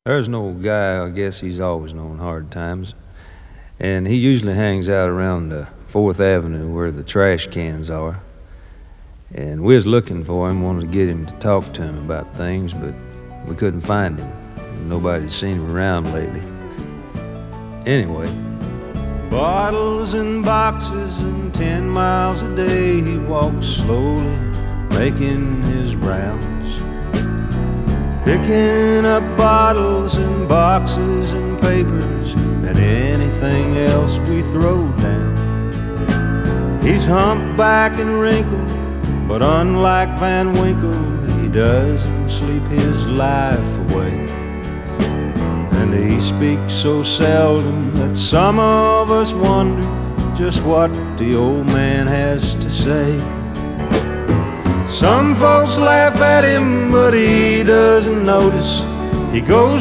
There's an old guy, I guess he's always known hard times, and he usually hangs out around 4th Avenue where the trash cans are. And we was looking for him, wanted to get him to talk to him about things, but we couldn't find him. Nobody's seen him around lately. Anyway, bottles and boxes and 10 miles a day, he walks slowly, making his rounds, picking up bottles and boxes and papers and anything else we throw down. He's humpback and wrinkled, but unlike Van Winkle, he doesn't sleep his life away. And he speaks so seldom that some of us wonder just what the old man has to say. Some folks laugh at him, but he doesn't notice. He goes